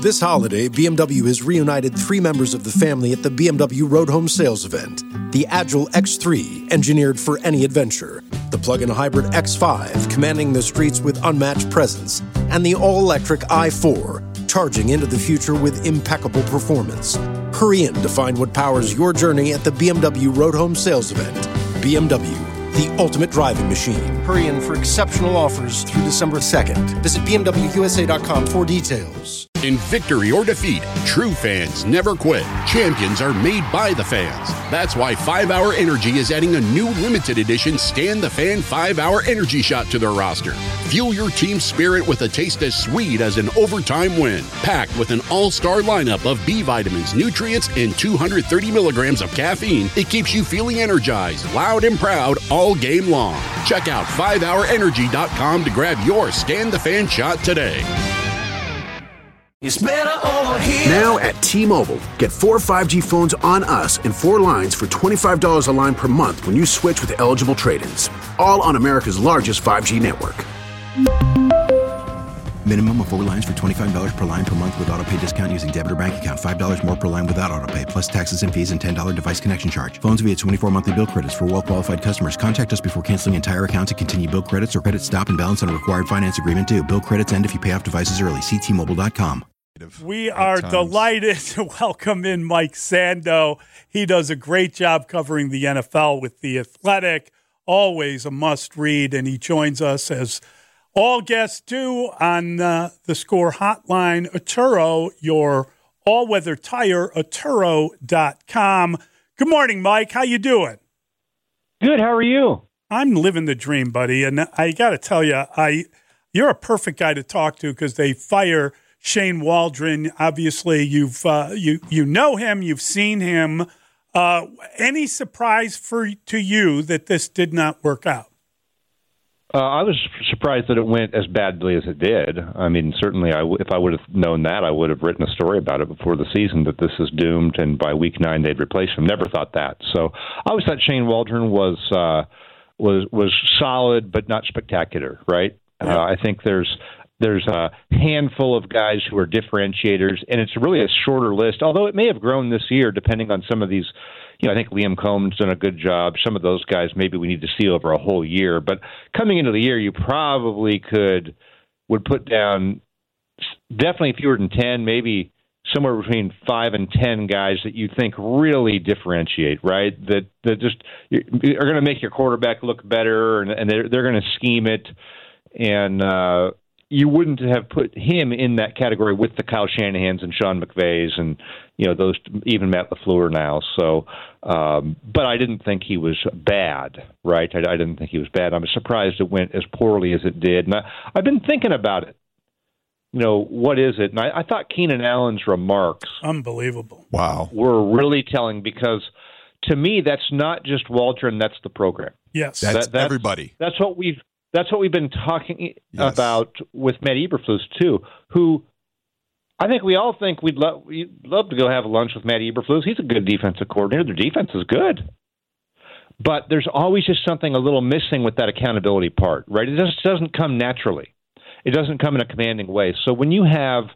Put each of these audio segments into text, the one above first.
This holiday, BMW has reunited 3 members of the family at the BMW Road Home Sales event. The Agile X3, engineered for any adventure. The plug-in hybrid X5, commanding the streets with unmatched presence. And the all-electric i4, charging into the future with impeccable performance. Hurry in to find what powers your journey at the BMW Road Home Sales event. BMW, the ultimate driving machine. Hurry in for exceptional offers through December 2nd. Visit BMWUSA.com for details. In victory or defeat, true fans never quit. Champions are made by the fans. That's why 5-Hour Energy is adding a new limited edition Stand the Fan 5-Hour Energy Shot to their roster. Fuel your team's spirit with a taste as sweet as an overtime win. Packed with an all-star lineup of B vitamins, nutrients, and 230 milligrams of caffeine, it keeps you feeling energized, loud, and proud all game long. Check out 5hourenergy.com to grab your Stand the Fan shot today. It's better over here. Now at T-Mobile, get 4 5G phones on us and 4 lines for $25 a line per month when you switch with eligible trade-ins. All on America's largest 5G network. Minimum of 4 lines for $25 per line per month with autopay discount using debit or bank account. $5 more per line without autopay, plus taxes and fees and $10 device connection charge. Phones via 24 monthly bill credits for well-qualified customers. Contact us before canceling entire account to continue bill credits or credit stop and balance on a required finance agreement due. Bill credits end if you pay off devices early. See T-Mobile.com. We are delighted to welcome in Mike Sando. He does a great job covering the NFL with The Athletic, always a must-read, and he joins us as all guests do on the Score Hotline. Atturo, your all-weather tire, Atturo.com. Good morning, Mike. How you doing? Good. How are you? I'm living the dream, buddy, and I got to tell you, you're a perfect guy to talk to because they fire Shane Waldron. Obviously, you know him, you've seen him. Any surprise to you that this did not work out? I was surprised that it went as badly as it did. I mean, certainly, if I would have known that, I would have written a story about it before the season, that this is doomed, and by week 9 they'd replace him. Never thought that. So I always thought Shane Waldron was solid, but not spectacular, right? Yeah. I think there's a handful of guys who are differentiators, and it's really a shorter list, although it may have grown this year depending on some of these. I think Liam Cohen's done a good job. Some of those guys maybe we need to see over a whole year. But coming into the year, you probably would put down definitely fewer than 10, maybe somewhere between 5 and 10 guys that you think really differentiate, right? That just are going to make your quarterback look better, and they're going to scheme it. And you wouldn't have put him in that category with the Kyle Shanahans and Sean McVays and those, even Matt LaFleur now. So, but I didn't think he was bad, right? I didn't think he was bad. I'm surprised it went as poorly as it did. And I've been thinking about it. What is it? And I thought Keenan Allen's remarks, unbelievable, were really telling, because to me that's not just Waldron, that's the program. Yes, that's everybody. That's what we've been talking about with Matt Eberflus too, who I think we all think we'd love to go have lunch with Matt Eberflus. He's a good defensive coordinator. Their defense is good. But there's always just something a little missing with that accountability part, right? It just doesn't come naturally. It doesn't come in a commanding way. So when you have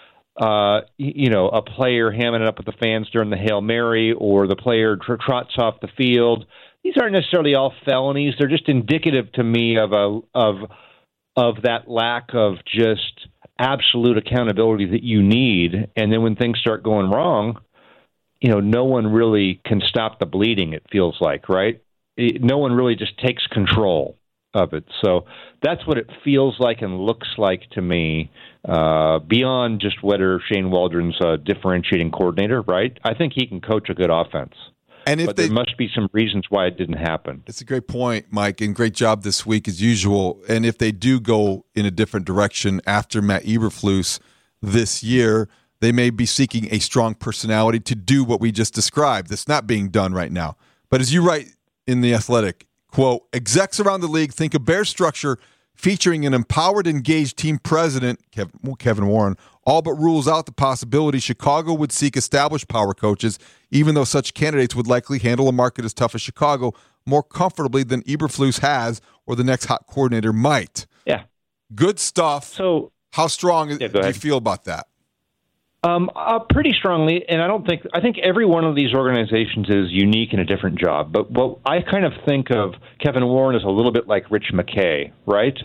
a player hamming it up with the fans during the Hail Mary, or the player trots off the field, these aren't necessarily all felonies. They're just indicative to me of that lack of just absolute accountability that you need. And then when things start going wrong, no one really can stop the bleeding, it feels like, right? No one really just takes control of it. So that's what it feels like and looks like to me, beyond just whether Shane Waldron's a differentiating coordinator, right? I think he can coach a good offense. But there must be some reasons why it didn't happen. It's a great point, Mike, and great job this week as usual. And if they do go in a different direction after Matt Eberflus this year, they may be seeking a strong personality to do what we just described. That's not being done right now. But as you write in The Athletic, quote, execs around the league think a Bears structure featuring an empowered, engaged team president, Kevin Warren, all but rules out the possibility Chicago would seek established power coaches, even though such candidates would likely handle a market as tough as Chicago more comfortably than Eberflus has or the next hot coordinator might. Yeah. Good stuff. So how strong do you feel about that? Pretty strongly, and I think every one of these organizations is unique in a different job. But what I kind of think of Kevin Warren as a little bit like Rich McKay, right?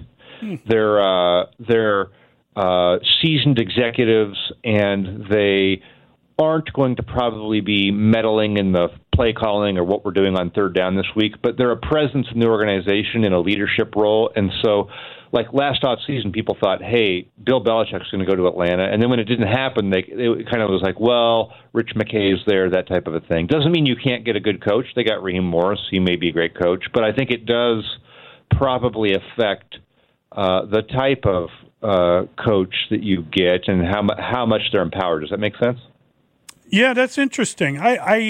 They're seasoned executives, and they aren't going to probably be meddling in the play calling or what we're doing on third down this week, but they're a presence in the organization in a leadership role. And so, like last offseason, people thought, hey, Bill Belichick's going to go to Atlanta. And then when it didn't happen, it kind of was like, well, Rich McKay is there, that type of a thing. Doesn't mean you can't get a good coach. They got Raheem Morris. He may be a great coach. But I think it does probably affect the type of coach that you get and how much they're empowered. Does that make sense? Yeah, that's interesting.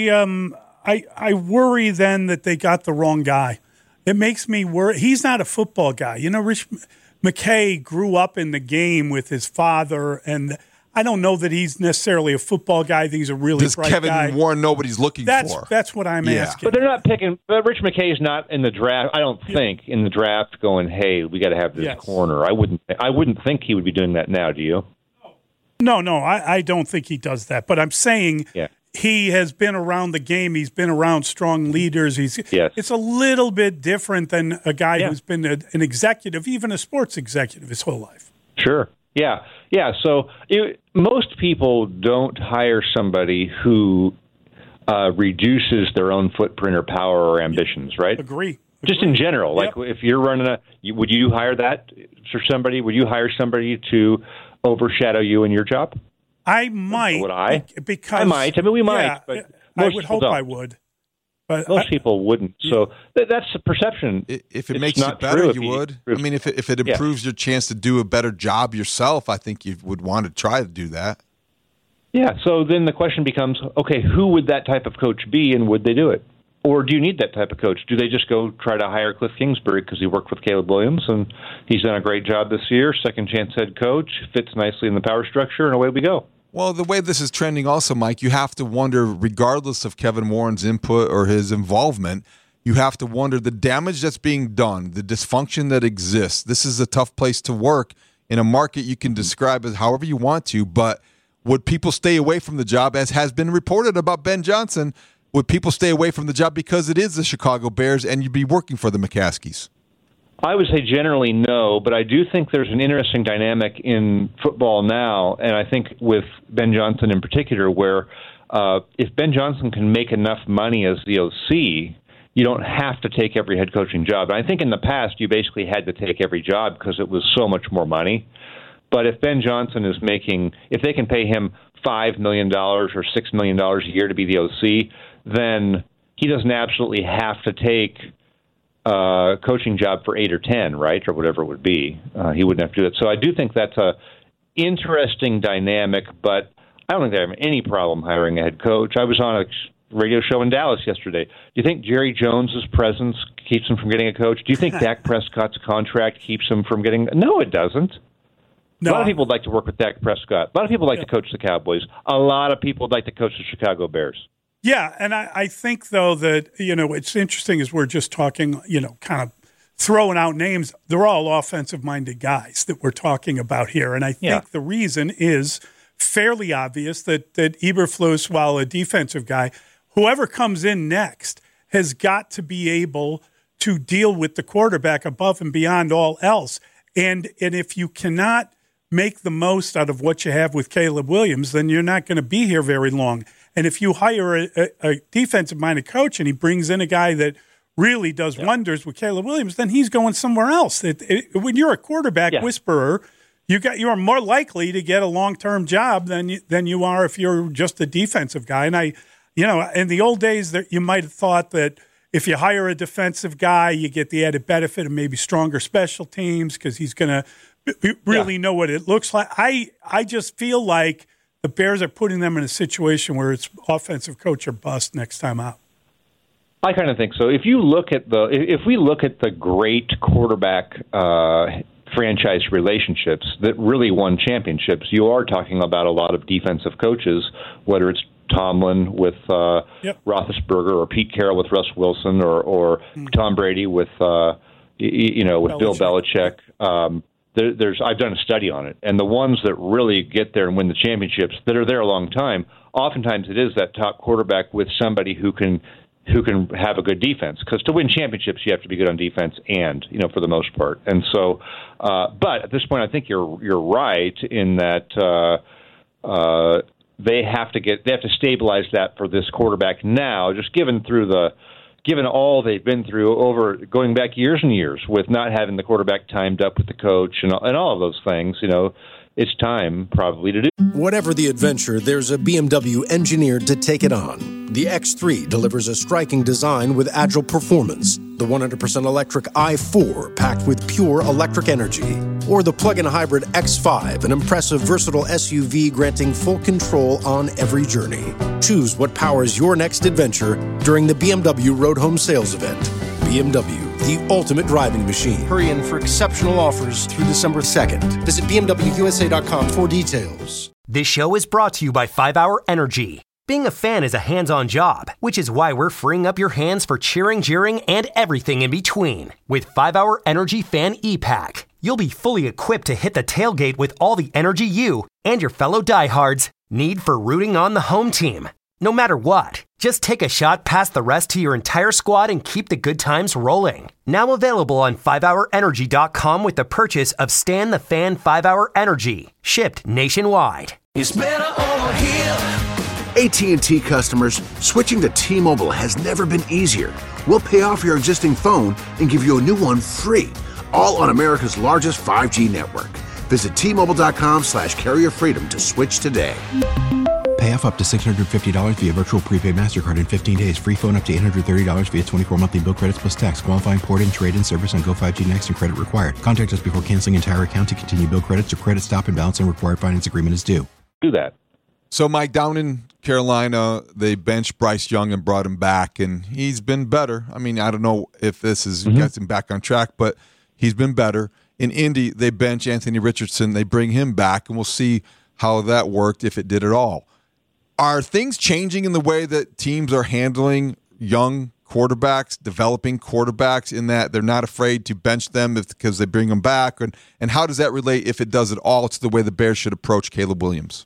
I worry then that they got the wrong guy. It makes me worry. He's not a football guy. You know, Rich McKay grew up in the game with his father, and I don't know that he's necessarily a football guy. I think he's a really bright guy. Does Kevin Warren know what he's looking for? That's what I'm asking. But they're not picking. But Rich McKay is not in the draft. I don't think in the draft going, hey, we got to have this corner. I wouldn't think he would be doing that now. Do you? No, I don't think he does that. But I'm saying he has been around the game. He's been around strong leaders. It's a little bit different than a guy who's been an executive, even a sports executive, his whole life. Sure. Yeah. So most people don't hire somebody who reduces their own footprint or power or ambitions, right? Agree. Just in general, like if you're running would you hire that for somebody? Would you hire somebody to overshadow you in your job? I might. Would I? Because I might. I mean, we might. But I would hope I would. But most people wouldn't. So that's the perception. If it makes it better, you would. I mean, if it improves your chance to do a better job yourself, I think you would want to try to do that. Yeah. So then the question becomes, okay, who would that type of coach be, and would they do it? Or do you need that type of coach? Do they just go try to hire Cliff Kingsbury because he worked with Caleb Williams and he's done a great job this year, second chance head coach, fits nicely in the power structure, and away we go? Well, the way this is trending also, Mike, you have to wonder, regardless of Kevin Warren's input or his involvement, you have to wonder the damage that's being done, the dysfunction that exists. This is a tough place to work in a market you can describe as however you want to, but would people stay away from the job, as has been reported about Ben Johnson? Would people stay away from the job because it is the Chicago Bears and you'd be working for the McCaskies? I would say generally no, but I do think there's an interesting dynamic in football now, and I think with Ben Johnson in particular, where if Ben Johnson can make enough money as the OC, you don't have to take every head coaching job. And I think in the past you basically had to take every job because it was so much more money. But if Ben Johnson is making, if they can pay him $5 million or $6 million a year to be the OC, then he doesn't absolutely have to take a coaching job for 8 or 10, right, or whatever it would be. He wouldn't have to do it. So I do think that's a interesting dynamic, but I don't think they have any problem hiring a head coach. I was on a radio show in Dallas yesterday. Do you think Jerry Jones's presence keeps him from getting a coach? Do you think Dak Prescott's contract keeps him from getting? No, it doesn't. No. A lot of people would like to work with Dak Prescott. A lot of people like to coach the Cowboys. A lot of people would like to coach the Chicago Bears. Yeah, and I think, though, that, it's interesting as we're just talking, kind of throwing out names. They're all offensive-minded guys that we're talking about here. And I think the reason is fairly obvious that Eberflus, while a defensive guy, whoever comes in next has got to be able to deal with the quarterback above and beyond all else. And if you cannot make the most out of what you have with Caleb Williams, then you're not going to be here very long. And if you hire a defensive-minded coach and he brings in a guy that really does wonders with Caleb Williams, then he's going somewhere else. When you're a quarterback whisperer, you're more likely to get a long-term job than you are if you're just a defensive guy. And in the old days, you might have thought that if you hire a defensive guy, you get the added benefit of maybe stronger special teams because he's going to really know what it looks like. I just feel like the Bears are putting them in a situation where it's offensive coach or bust next time out. I kind of think so. If we look at the great quarterback franchise relationships that really won championships, you are talking about a lot of defensive coaches, whether it's Tomlin with Roethlisberger or Pete Carroll with Russ Wilson or Tom Brady with Bill Belichick. I've done a study on it, and the ones that really get there and win the championships that are there a long time, oftentimes it is that top quarterback with somebody who can have a good defense. Because to win championships, you have to be good on defense, and for the most part. And so, but at this point, I think you're right in that they have to stabilize that for this quarterback now. Just given all they've been through going back years and years with not having the quarterback timed up with the coach and all of those things, it's time probably to do. Whatever the adventure, there's a BMW engineered to take it on. The X3 delivers a striking design with agile performance. The 100% electric i4 packed with pure electric energy. Or the plug-in hybrid X5, an impressive versatile SUV granting full control on every journey. Choose what powers your next adventure during the BMW Road Home Sales Event. BMW, the ultimate driving machine. Hurry in for exceptional offers through December 2nd. Visit BMWUSA.com for details. This show is brought to you by 5 Hour Energy. Being a fan is a hands-on job, which is why we're freeing up your hands for cheering, jeering, and everything in between. With 5 Hour Energy Fan E-Pack, you'll be fully equipped to hit the tailgate with all the energy you and your fellow diehards need for rooting on the home team. No matter what, just take a shot past the rest to your entire squad and keep the good times rolling. Now available on 5hourenergy.com with the purchase of Stan the Fan 5 Hour Energy, shipped nationwide. It's better over here. AT&T customers, switching to T-Mobile has never been easier. We'll pay off your existing phone and give you a new one free, all on America's largest 5G network. Visit T-Mobile.com/carrier freedom to switch today. Pay off up to $650 via virtual prepaid MasterCard in 15 days. Free phone up to $830 via 24 monthly bill credits plus tax. Qualifying port-in, trade-in service on Go 5G Next and credit required. Contact us before canceling entire account to continue bill credits or credit stop and balance and required finance agreement is due. Do that. So, Mike, down in Carolina, they benched Bryce Young and brought him back, and he's been better. I mean, I don't know if this is gets him back on track, but he's been better. In Indy, they bench Anthony Richardson. They bring him back, and we'll see how that worked, if it did at all. Are things changing in the way that teams are handling young quarterbacks, developing quarterbacks, in that they're not afraid to bench them because they bring them back? And how does that relate, if it does at all, to the way the Bears should approach Caleb Williams?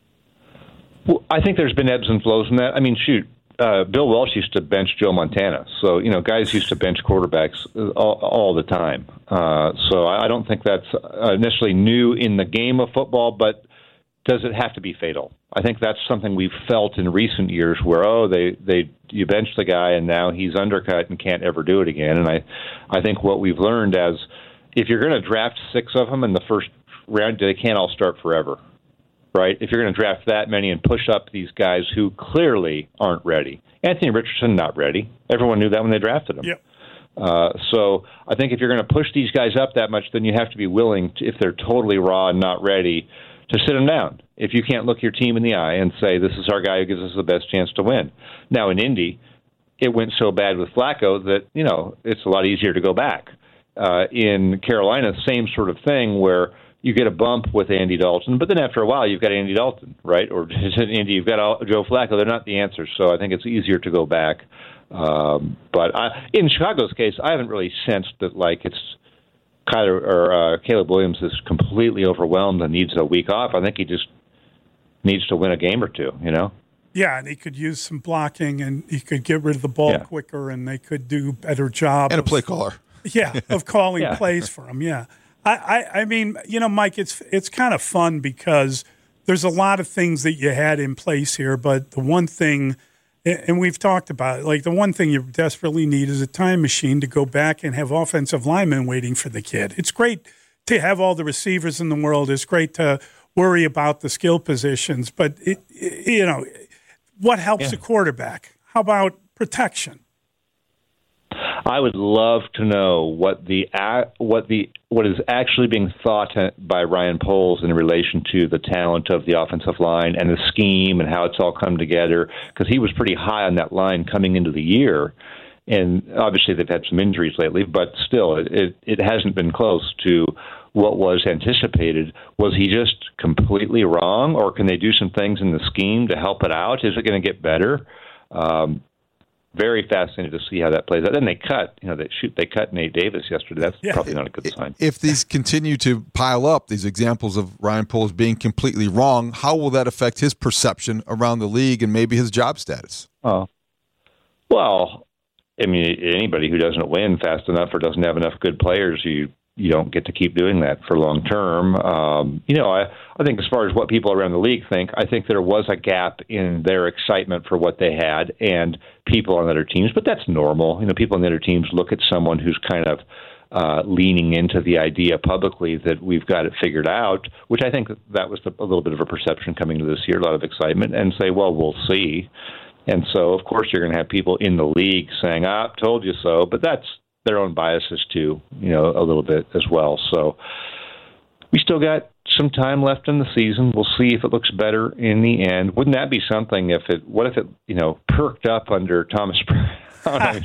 Well, I think there's been ebbs and flows in that. I mean, Bill Welsh used to bench Joe Montana. So, guys used to bench quarterbacks all the time. So I don't think that's necessarily new in the game of football, but does it have to be fatal? I think that's something we've felt in recent years where, you bench the guy and now he's undercut and can't ever do it again. And I think what we've learned as, if you're going to draft 6 of them in the first round, they can't all start forever, right? If you're going to draft that many and push up these guys who clearly aren't ready. Anthony Richardson, not ready. Everyone knew that when they drafted him. Yep. So I think if you're going to push these guys up that much, then you have to be willing to, if they're totally raw and not ready, to sit them down. If you can't look your team in the eye and say, this is our guy who gives us the best chance to win. Now, in Indy, it went so bad with Flacco that, it's a lot easier to go back. In Carolina, same sort of thing where you get a bump with Andy Dalton, but then after a while, you've got Andy Dalton, right? Or Indy, you've got Joe Flacco. They're not the answers, so I think it's easier to go back. But in Chicago's case, I haven't really sensed that, it's Caleb Williams is completely overwhelmed and needs a week off. I think he just needs to win a game or two, Yeah, and he could use some blocking, and he could get rid of the ball quicker, and they could do a better job. And a play caller. Yeah, of calling plays for him, yeah. I mean, Mike, it's kind of fun because there's a lot of things that you had in place here, but the one thing, and we've talked about it, the one thing you desperately need is a time machine to go back and have offensive linemen waiting for the kid. It's great to have all the receivers in the world. It's great to worry about the skill positions, but what helps a quarterback? How about protection? I would love to know what is actually being thought by Ryan Poles in relation to the talent of the offensive line and the scheme and how it's all come together, because he was pretty high on that line coming into the year. And obviously they've had some injuries lately, but still it hasn't been close to what was anticipated. Was he just completely wrong, or can they do some things in the scheme to help it out? Is it going to get better? very fascinated to see how that plays out. Then they cut Nate Davis yesterday. That's probably not a good sign. If these continue to pile up, these examples of Ryan Poles being completely wrong, how will that affect his perception around the league and maybe his job status? Oh, well, I mean, anybody who doesn't win fast enough or doesn't have enough good players, you don't get to keep doing that for long term. I think as far as what people around the league think, I think there was a gap in their excitement for what they had and people on other teams, but that's normal. People on other teams look at someone who's kind of leaning into the idea publicly that we've got it figured out, which I think that was a little bit of a perception coming to this year, a lot of excitement, and say, well, we'll see. And so, of course, you're going to have people in the league saying, told you so, but that's their own biases too, a little bit as well. So we still got some time left in the season. We'll see if it looks better in the end. Wouldn't that be something what if it perked up under Thomas Brown?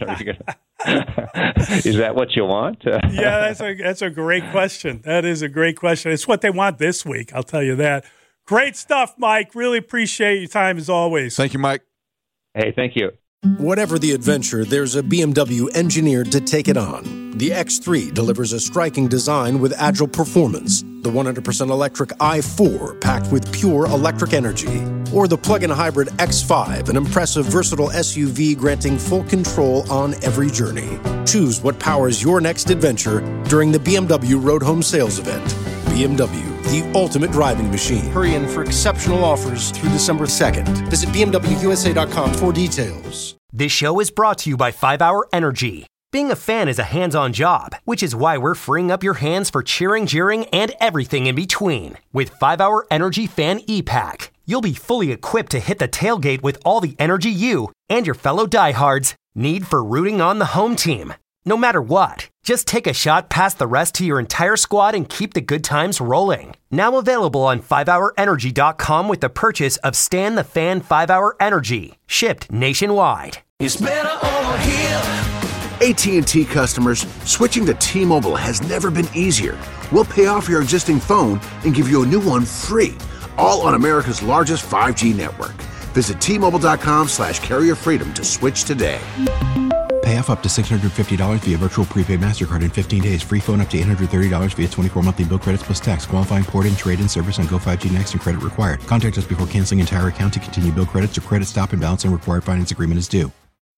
Is that what you want? Yeah, that's a great question. That is a great question. It's what they want this week, I'll tell you that. Great stuff, Mike. Really appreciate your time as always. Thank you, Mike. Hey, thank you. Whatever the adventure, there's a BMW engineered to take it on. The X3 delivers a striking design with agile performance. The 100% electric i4 packed with pure electric energy. Or the plug-in hybrid X5, an impressive, versatile SUV granting full control on every journey. Choose what powers your next adventure during the BMW Road Home Sales Event. BMW, the ultimate driving machine. Hurry in for exceptional offers through December 2nd. Visit BMWUSA.com for details. This show is brought to you by 5 Hour Energy. Being a fan is a hands-on job, which is why we're freeing up your hands for cheering, jeering, and everything in between. With 5 Hour Energy Fan E-Pack, you'll be fully equipped to hit the tailgate with all the energy you and your fellow diehards need for rooting on the home team. No matter what, just take a shot past the rest to your entire squad and keep the good times rolling. Now available on 5hourenergy.com with the purchase of Stan the Fan 5 Hour Energy, shipped nationwide. It's better over here. AT&T customers, switching to T-Mobile has never been easier. We'll pay off your existing phone and give you a new one free, all on America's largest 5G network. Visit T-Mobile.com/carrier freedom to switch today. Pay off up to $650 via virtual prepaid MasterCard in 15 days. Free phone up to $830 via 24 monthly bill credits plus tax. Qualifying port-in, trade-in service on Go5G Next and credit required. Contact us before canceling entire account to continue bill credits or credit stop and balance and required finance agreement is due.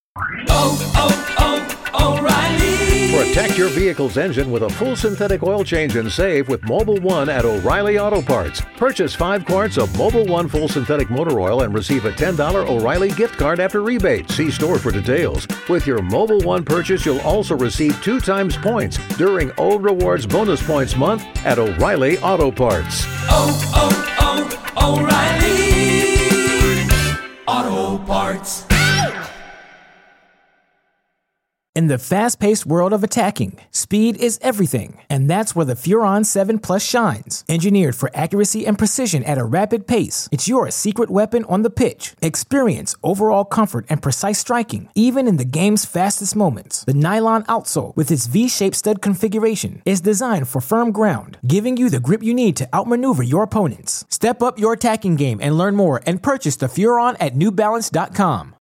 O'Reilly. Protect your vehicle's engine with a full synthetic oil change and save with Mobil 1 at O'Reilly Auto Parts. Purchase 5 quarts of Mobil 1 full synthetic motor oil and receive a $10 O'Reilly gift card after rebate. See store for details. With your Mobil 1 purchase, you'll also receive 2 times points during O Rewards Bonus Points Month at O'Reilly Auto Parts. O'Reilly Auto Parts. In the fast-paced world of attacking, speed is everything, and that's where the Furon 7 Plus shines. Engineered for accuracy and precision at a rapid pace, it's your secret weapon on the pitch. Experience overall comfort and precise striking, even in the game's fastest moments. The nylon outsole, with its V-shaped stud configuration, is designed for firm ground, giving you the grip you need to outmaneuver your opponents. Step up your attacking game and learn more and purchase the Furon at NewBalance.com.